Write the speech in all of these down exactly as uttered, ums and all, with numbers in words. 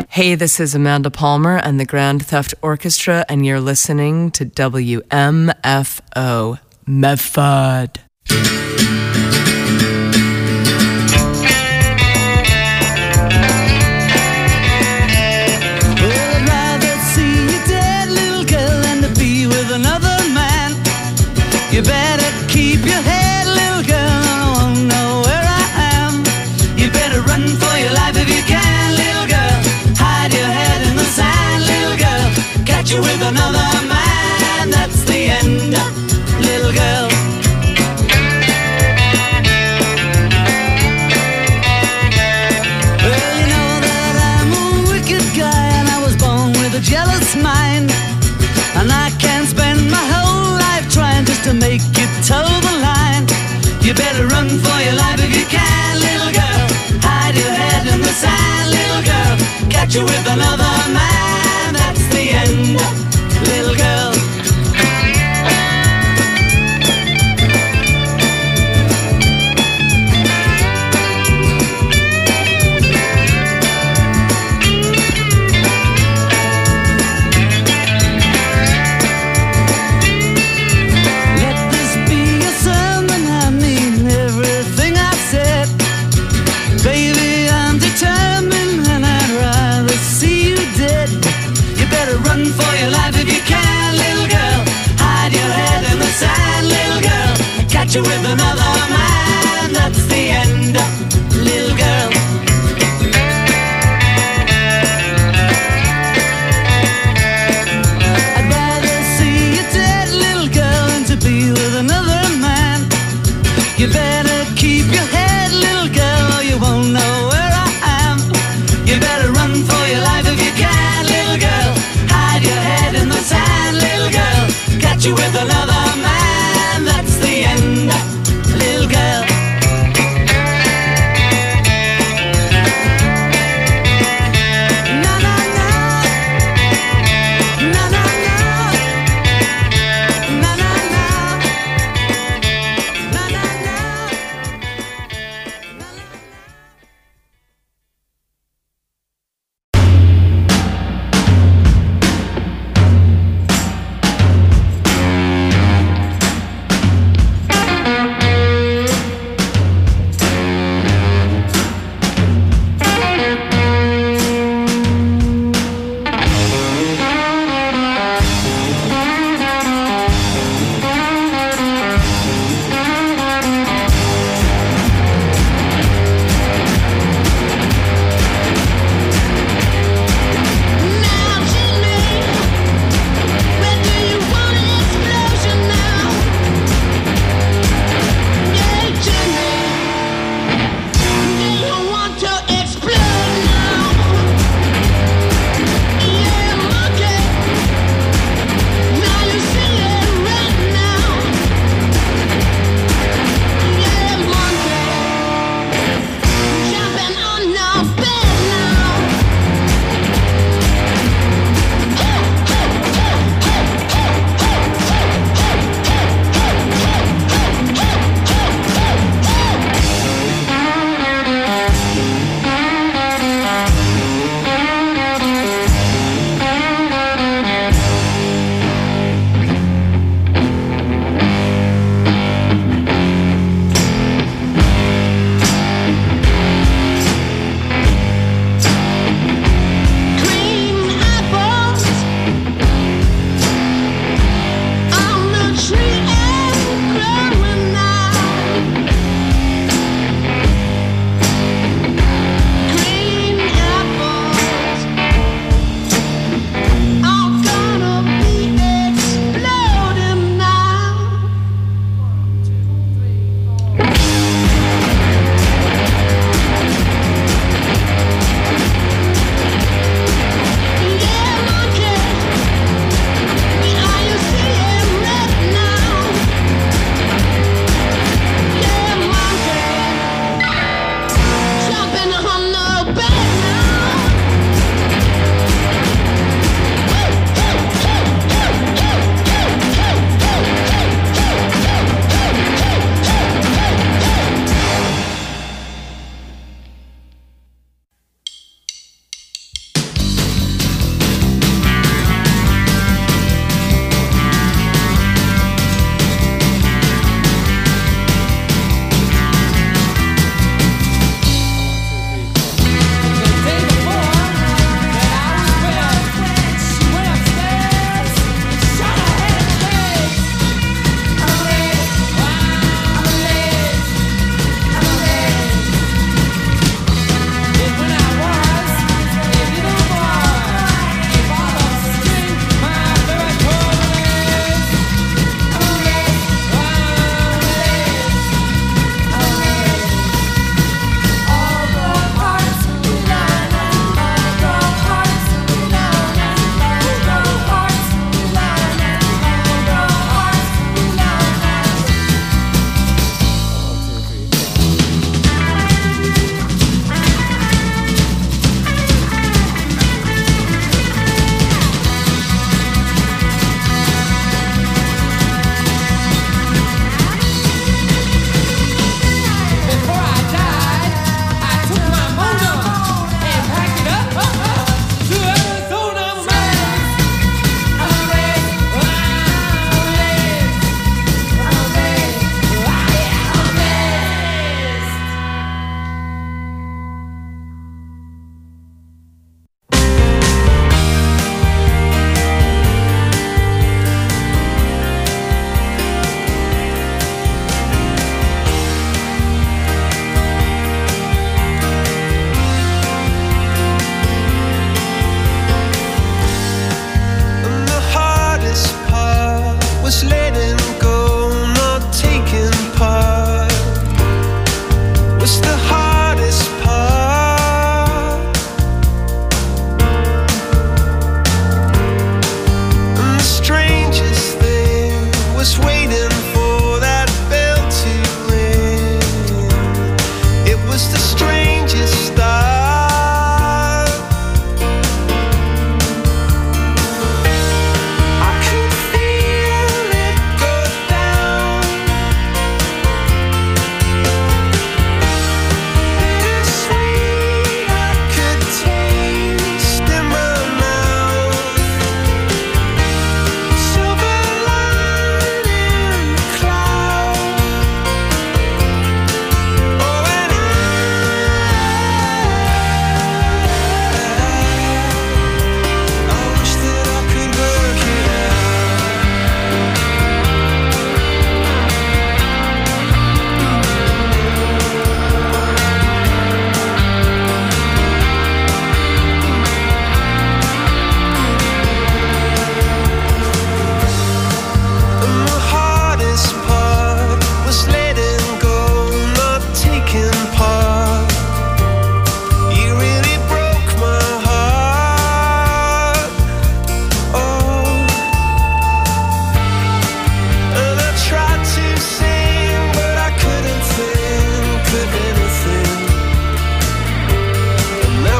Hey, this is Amanda Palmer and the Grand Theft Orchestra, and you're listening to W M F O, Medford. You better keep your head, little girl, I won't know where I am. You better run for your life if you can, little girl. Hide your head in the sand, little girl. Catch you with another man, that's the end, little girl. Well, you know that I'm a wicked guy, and I was born with a jealous mind. And I can't spend my whole life trying just to make you toe the line. You better run for your life if you can, little girl. Hide your head in the sand, little girl. Catch you with another man, that's the end, little girl. Run for your life if you can, little girl. Hide your head in the sand, little girl. Catch you with another man, that's the end, little girl. I'd rather see you dead, little girl, than to be with another man. You better keep your head, little girl, or you won't know where I am. You better run for your life if you can, little girl. Hide your head in the sand, little girl. Catch you with another man, that's the end, little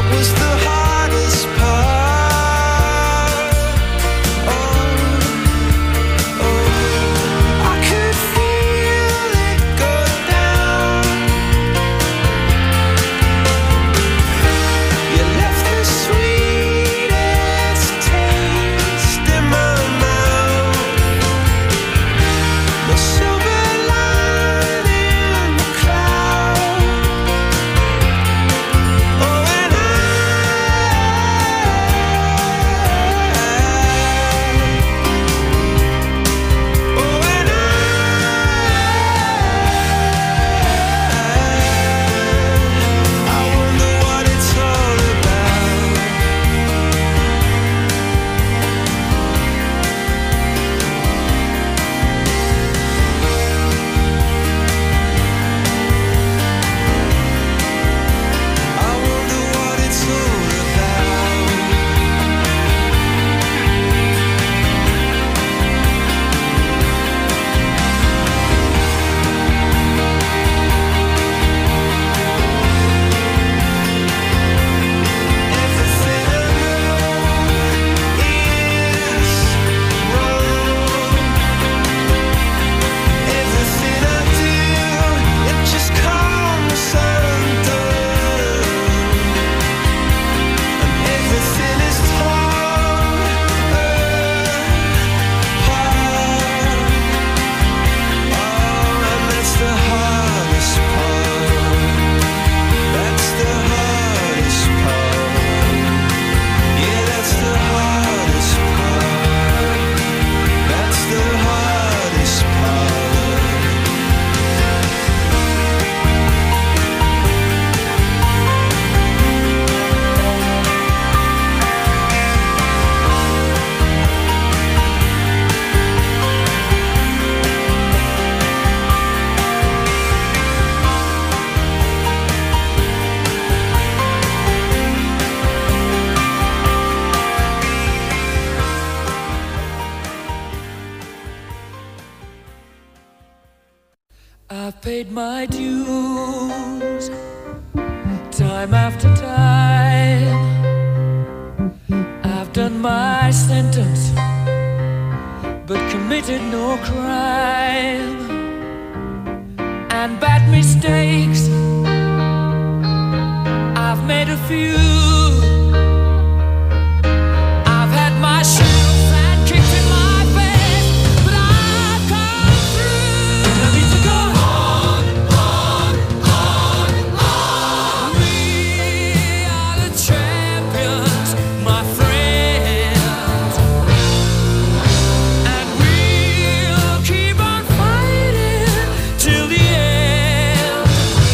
I've paid my dues time after time. I've done my sentence but committed no crime. And bad mistakes I've made a few. I've had my shoes and kicks in my face, but I've come through. I need to go on, on, on, on. We are the champions, my friends, and we'll keep on fighting till the end.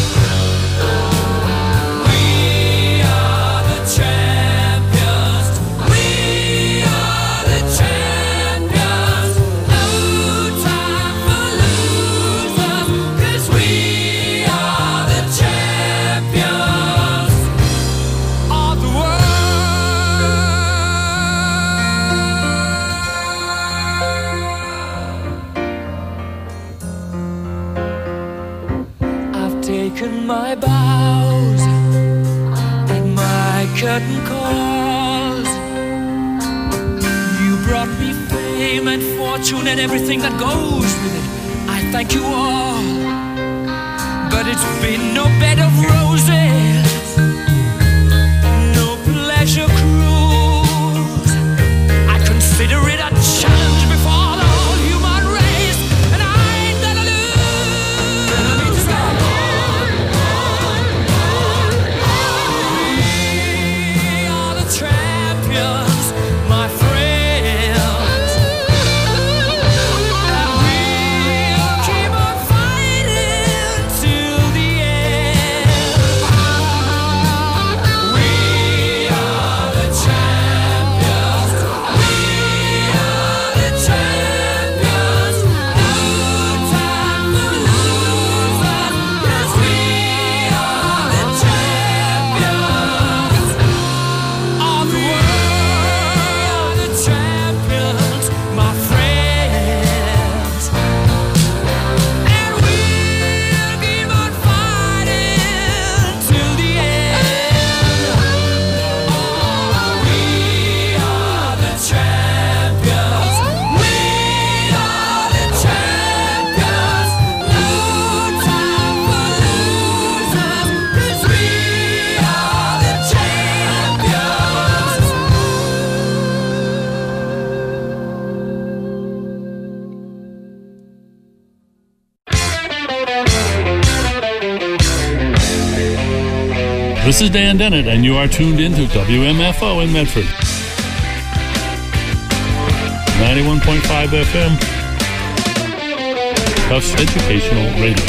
We are the champions. We are the champions. No time for losers, 'cause we are the champions of the world. I've taken my bows and my curtain calls. You brought me fame and fortune and everything that goes with it. I thank you all, but it's been no bed of roses, no pleasure cruise. I consider it a challenge before the whole human race, and I ain't gonna lose. We are the champions, my friends, and we'll keep on fighting till the end. This is Dan Dennett, and you are tuned into W M F O in Medford. ninety-one point five F M. Tufts Educational Radio.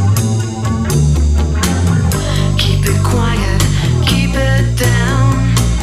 Keep it quiet, keep it down.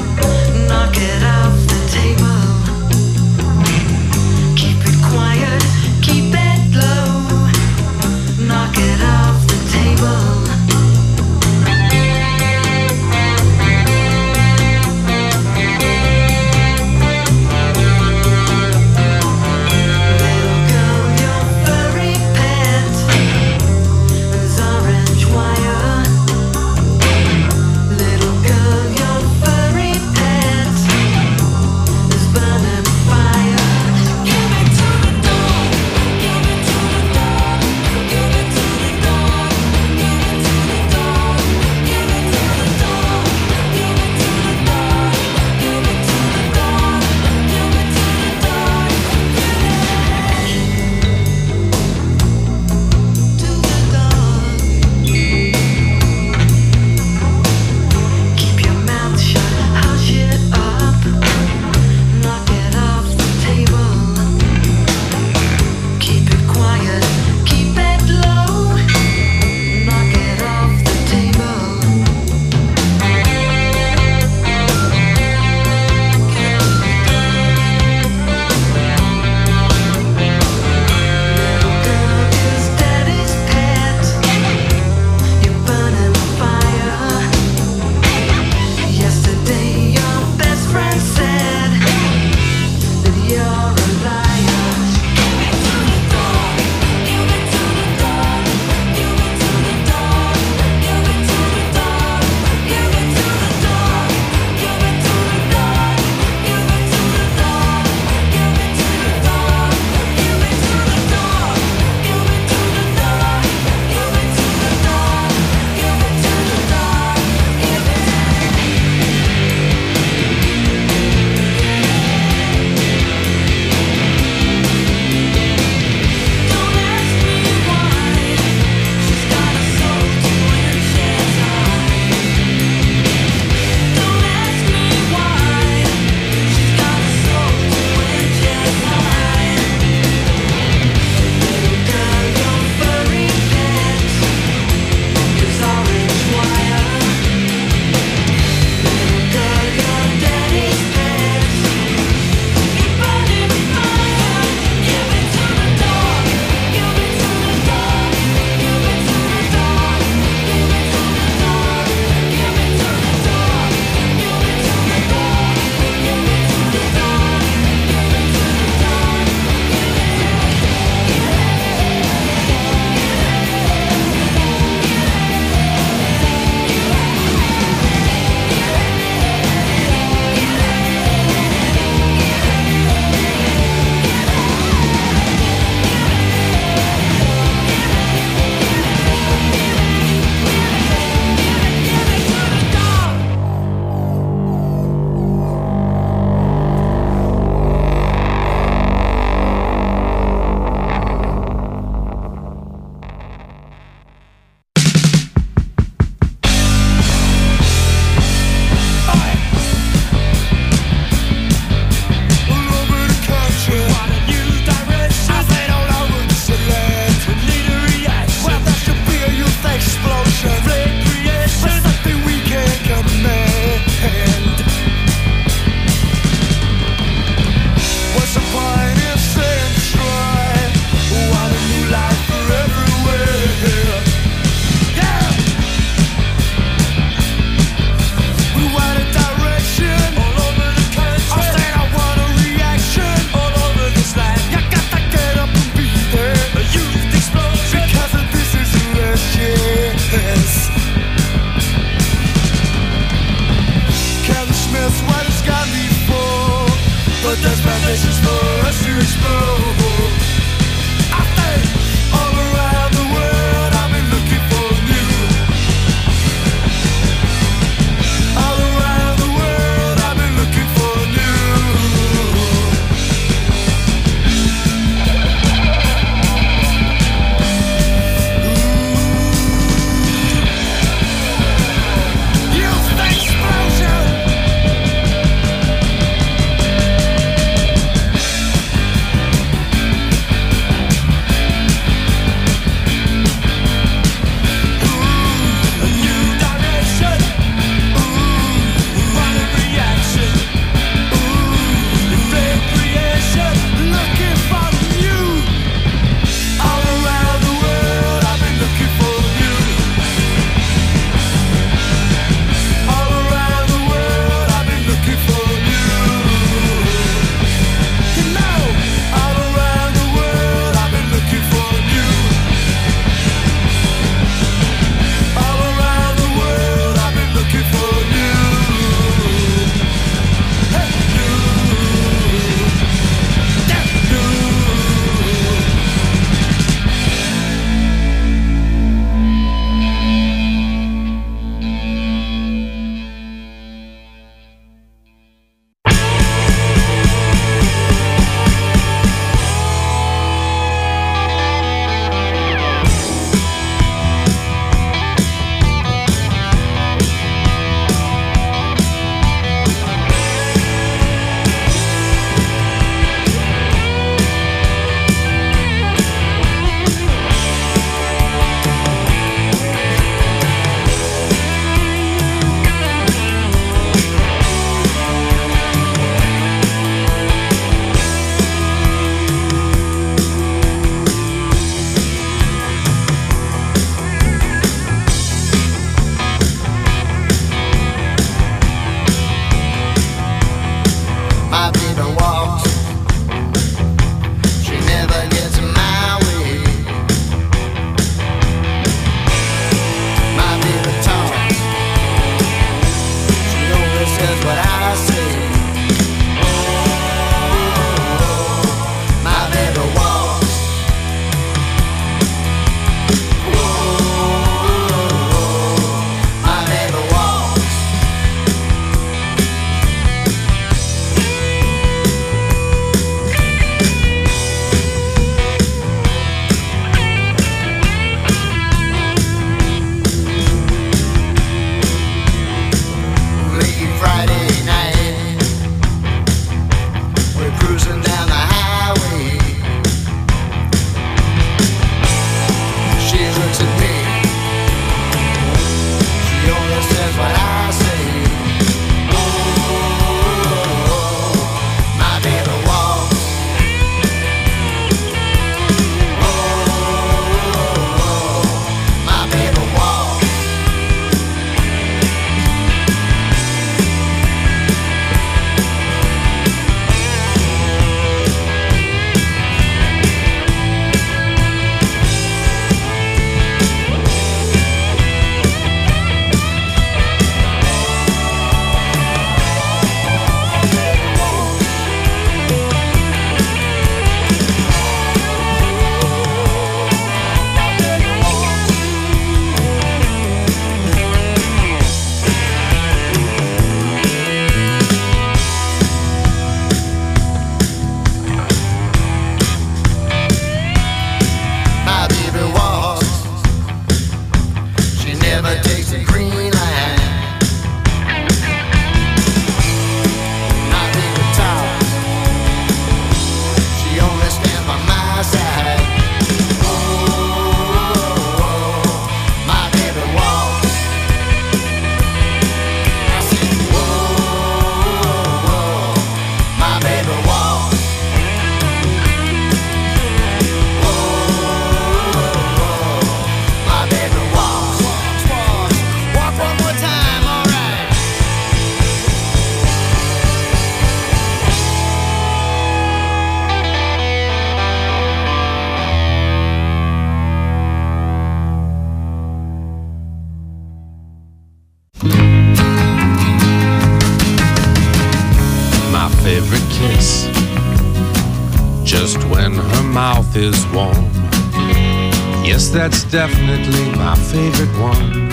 when her mouth is warm. Yes, that's definitely my favorite one.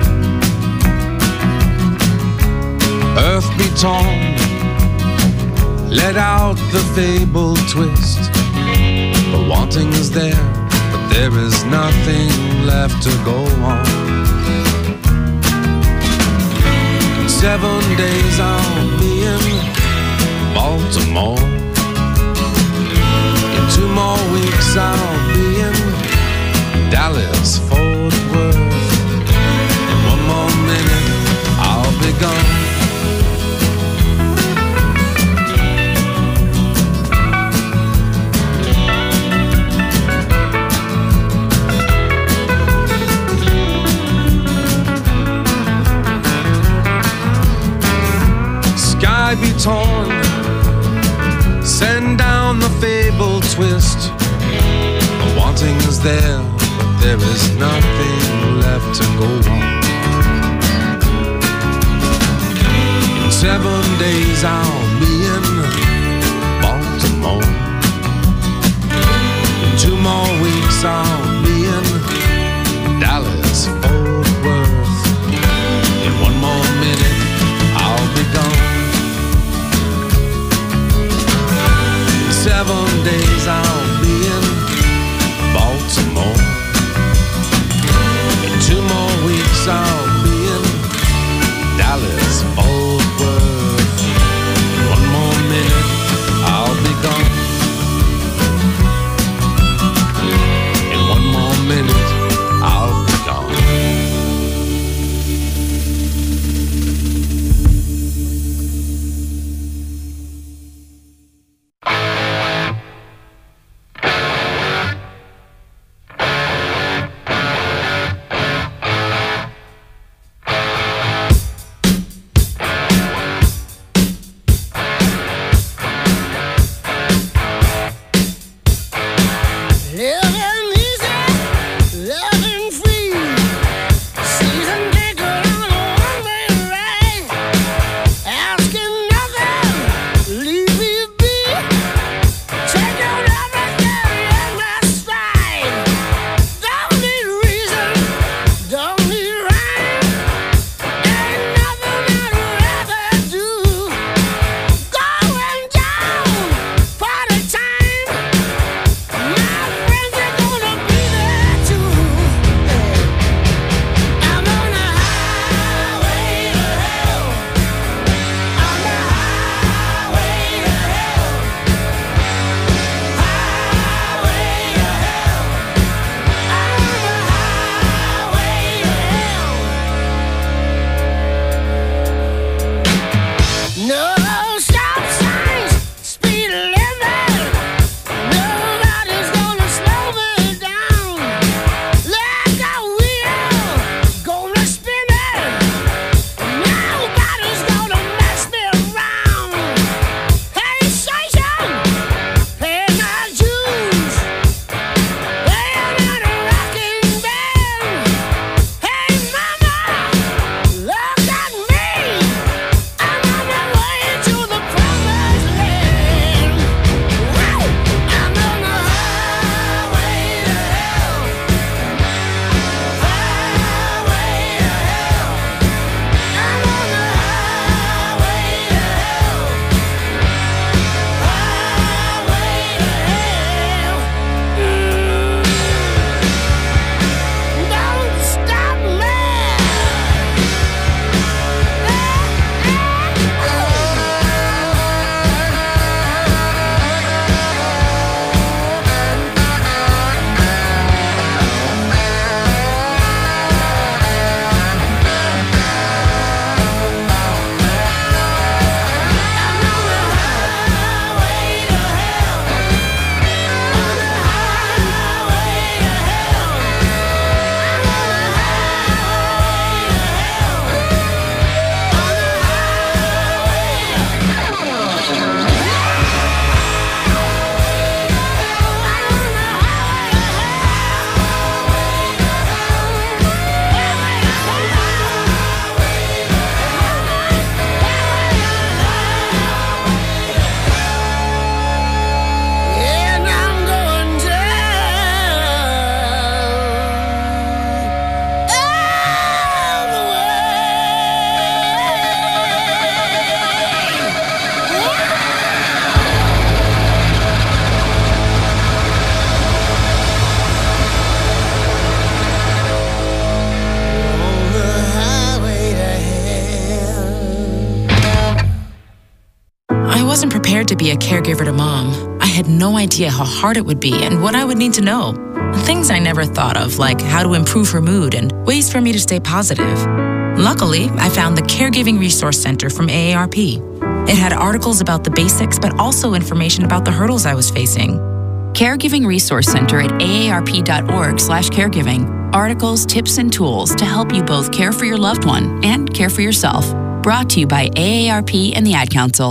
Earth be torn, let out the fable twist. The wanting is there, but there is nothing left to go on. In seven days I'll be in Baltimore. In two more weeks I'll be in Dallas, Fort Worth. In one more minute I'll be gone. Sky be torn, send down the fable twist. The wanting is there, but there is nothing left to go on. In seven days I'll be in Baltimore. In two more weeks I'll be in Dallas, Fort Worth. In one more minute I'll be gone. In seven days I'll be in Baltimore. In two more weeks I'll be in Dallas, Fort Worth. In one more minute I'll be gone. In one more minute I'll be gone. Going down, party time. My friends prepared to be a caregiver to Mom, I had no idea how hard it would be and what I would need to know. Things I never thought of, like how to improve her mood and ways for me to stay positive. Luckily, I found the Caregiving Resource Center from A A R P. It had articles about the basics, but also information about the hurdles I was facing. Caregiving Resource Center at A A R P dot org slash caregiving. Articles, tips, and tools to help you both care for your loved one and care for yourself. Brought to you by A A R P and the Ad Council.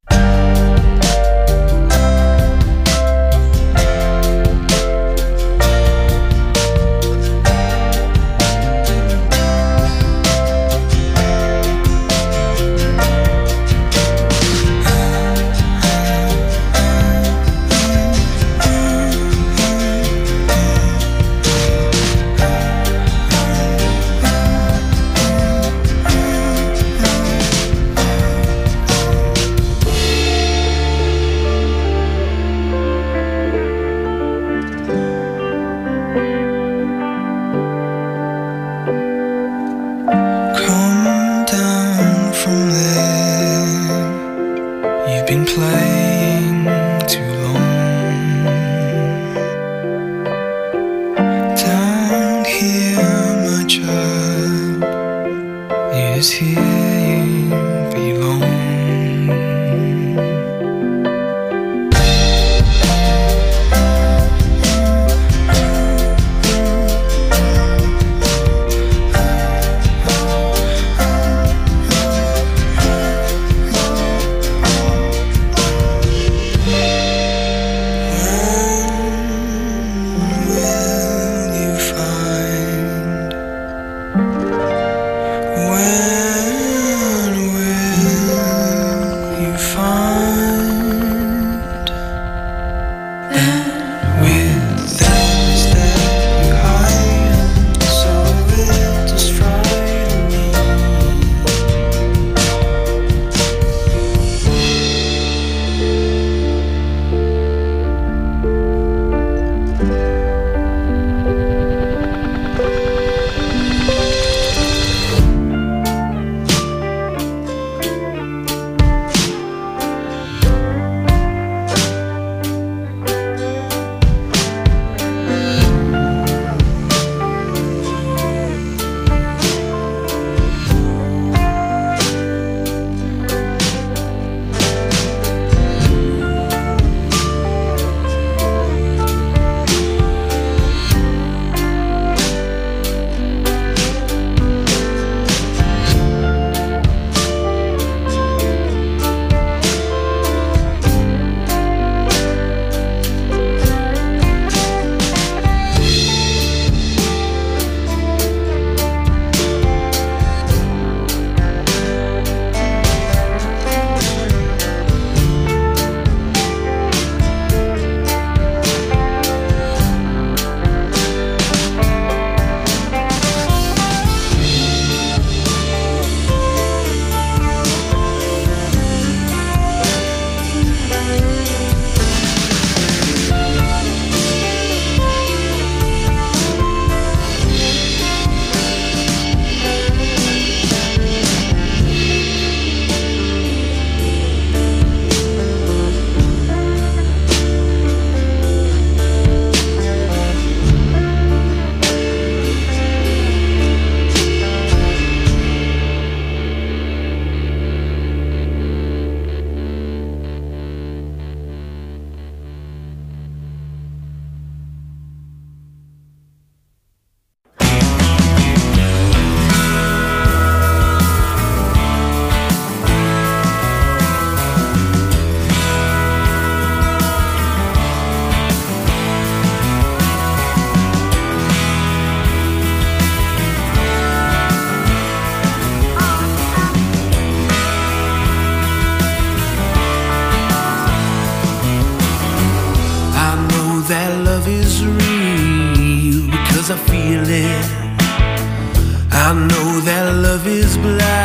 I know that love is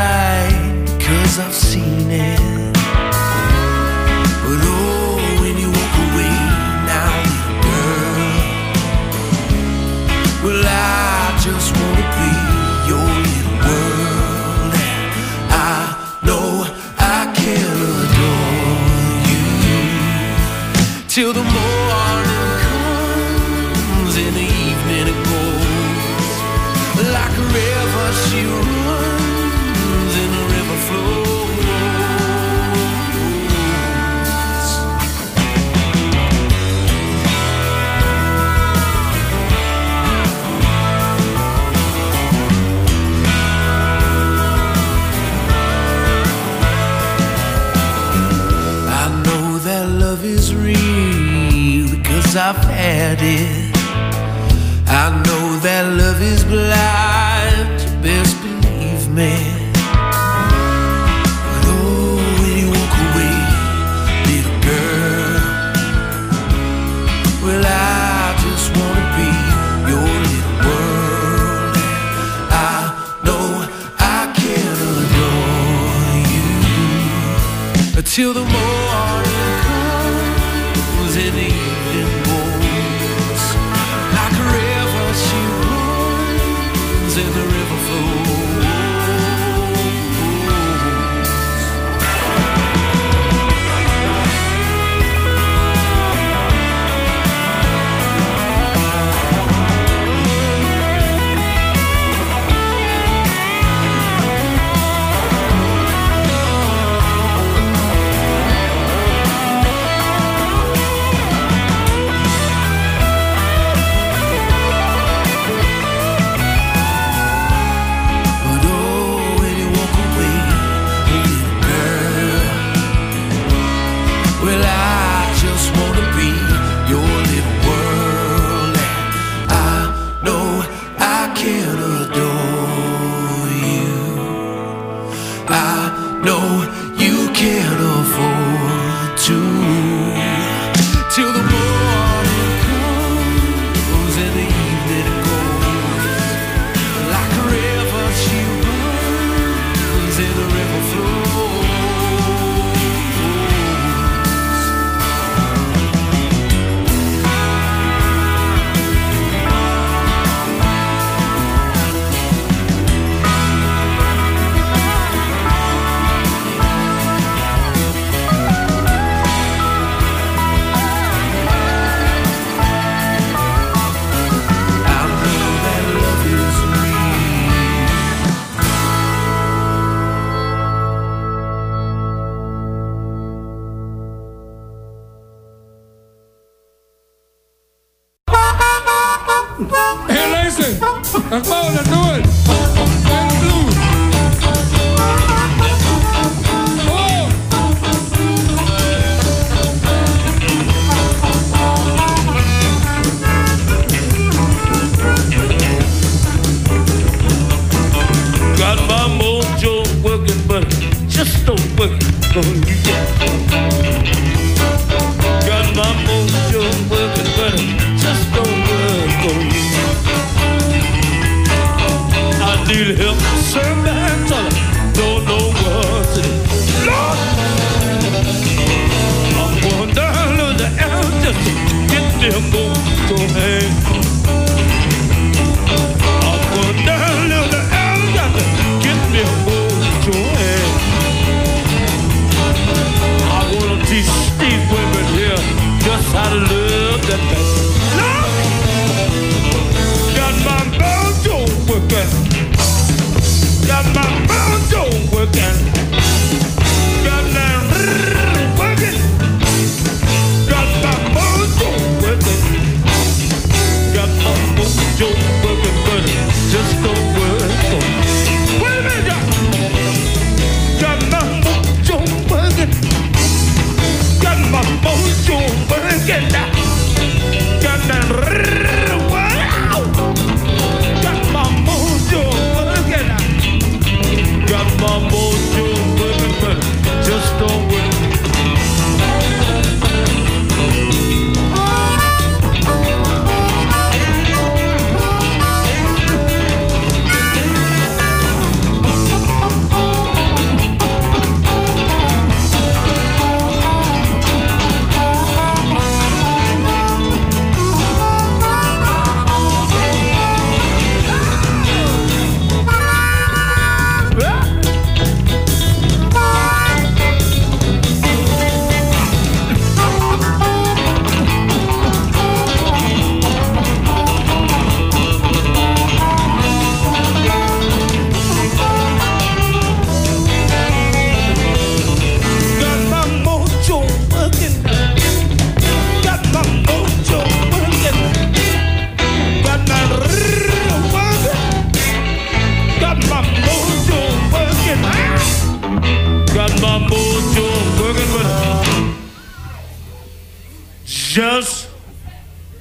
blind, 'cause I've seen it. But oh, when you walk away now, little girl, well, I just wanna be your little world. And I know I can adore you. till the morning comes. In the evening it goes like a river. She runs and the river flows. Love is real because I've had it. I know that love is blind, you best believe me. But oh, when you walk away, little girl, well, I just wanna be your little world. I know I can adore you till the morning in the evening goes like a river. She runs and the river flows. That's all they're doing. And the blues. Oh. Got my mojo working, but just don't work on you. Got my mojo working, but just don't work on you. I need help, sir, man, tell her, don't know what to do. Lord, I'm going down to the L just to get them mojo hand. I'm going down to the L just to get me a mojo hand. I wanna teach these women here just how to love that man. Lord, got my mojo working. Got my mojo working. Got that working. Got my mojo working. Got my mojo working, but it just don't work. Wait a minute, got my mojo working. Got my mojo working now.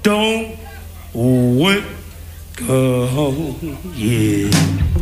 don't want to go home, yeah.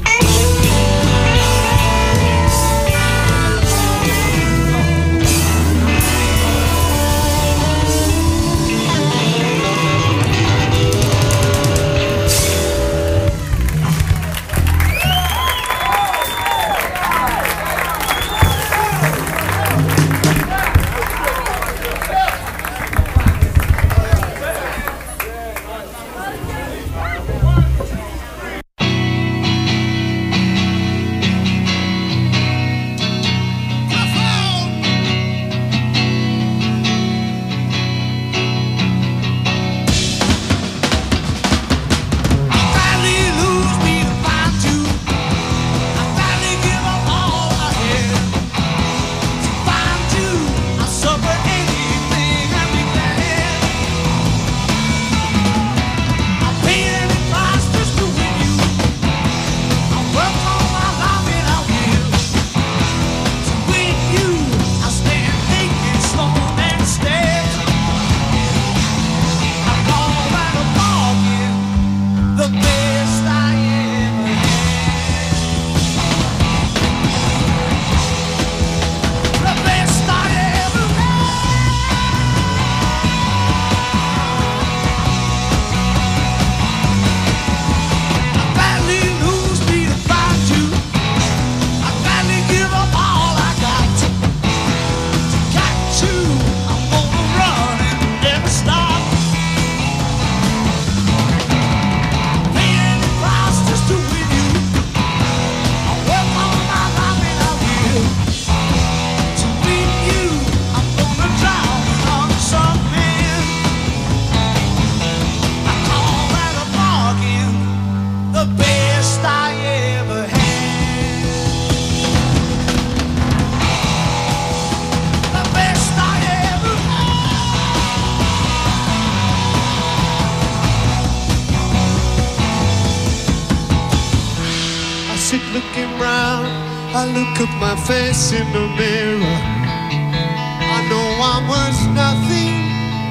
I look at my face in the mirror. I know I'm worth nothing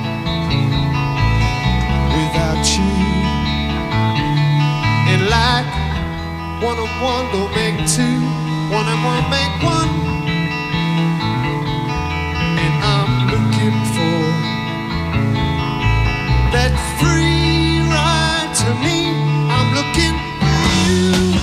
without you. And like one and one don't make two, one and one make one. And I'm looking for that free ride to me. I'm looking for you.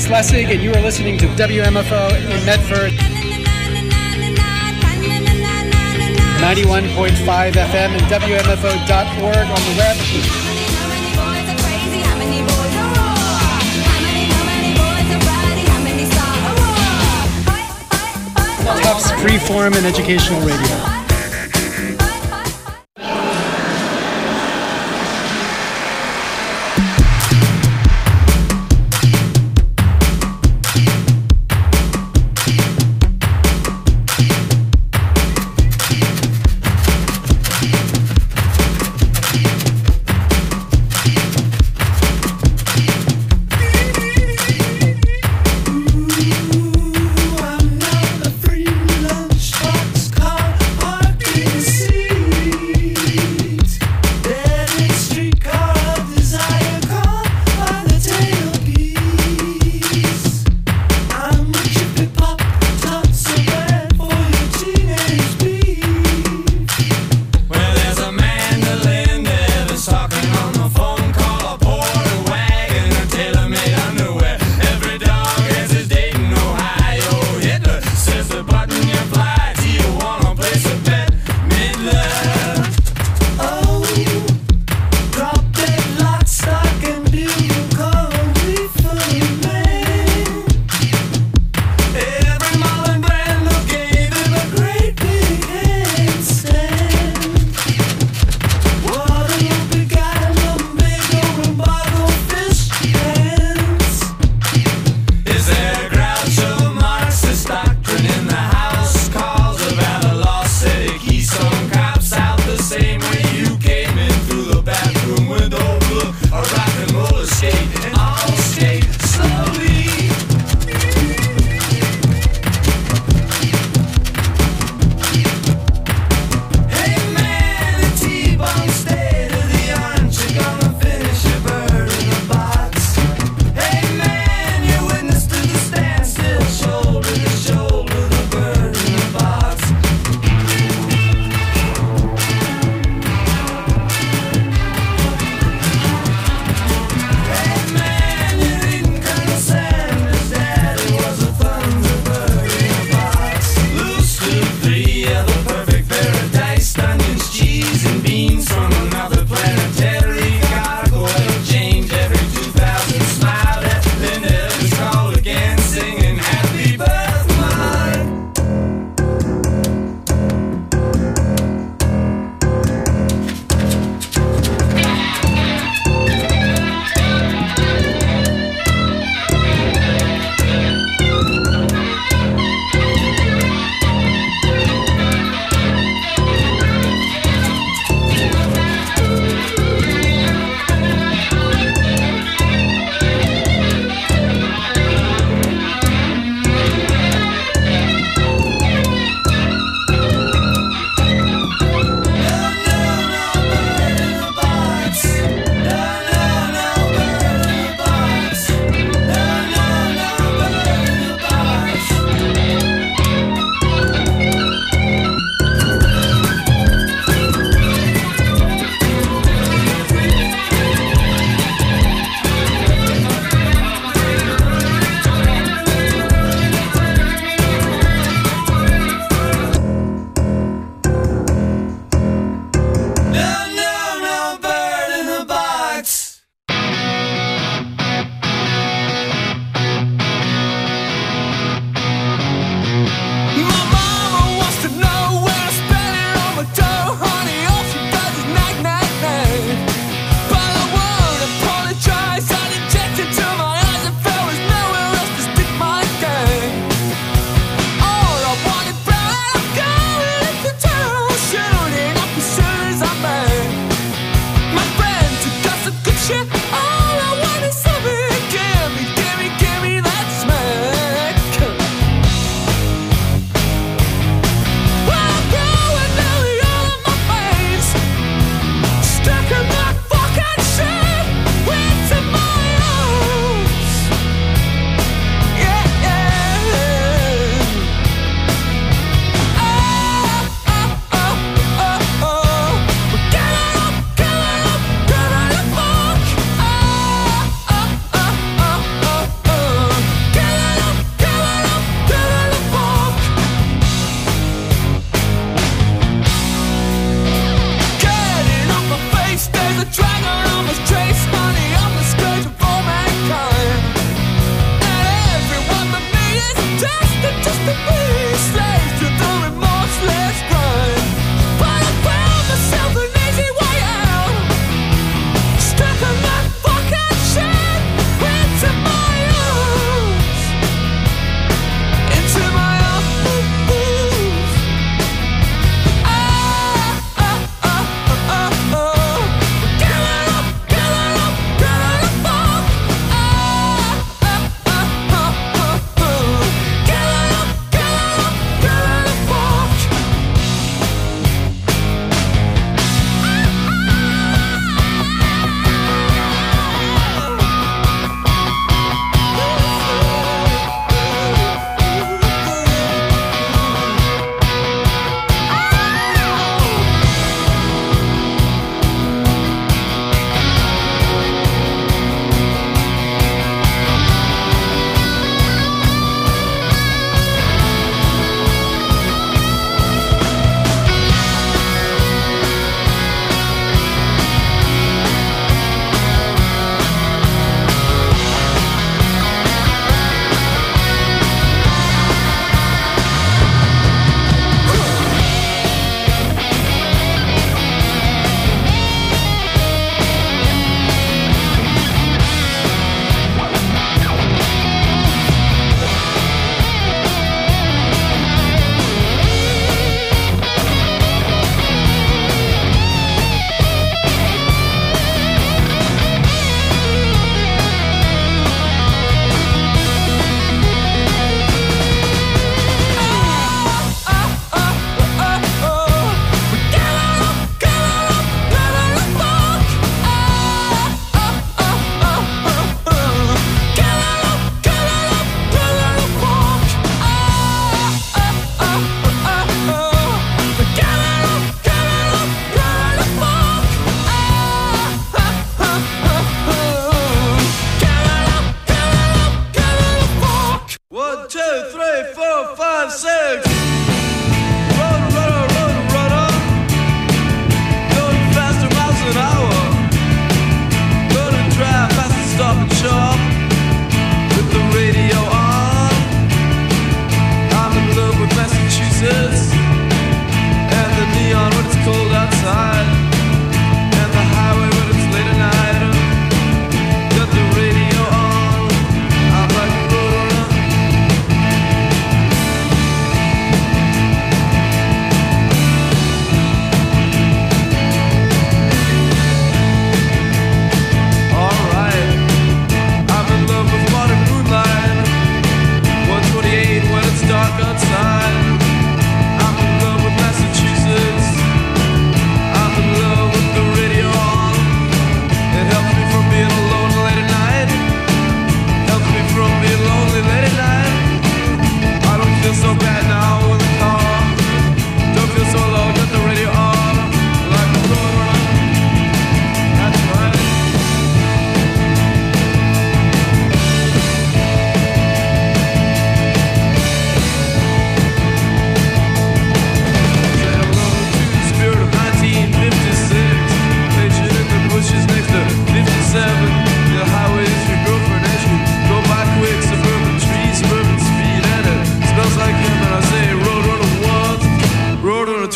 Chris Lessig, and you are listening to W M F O in Medford. ninety-one point five F M and W M F O dot org on the web. Tufts Freeform and Educational Radio. Is there Groucho Marxist doctrine in the house calls?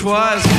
was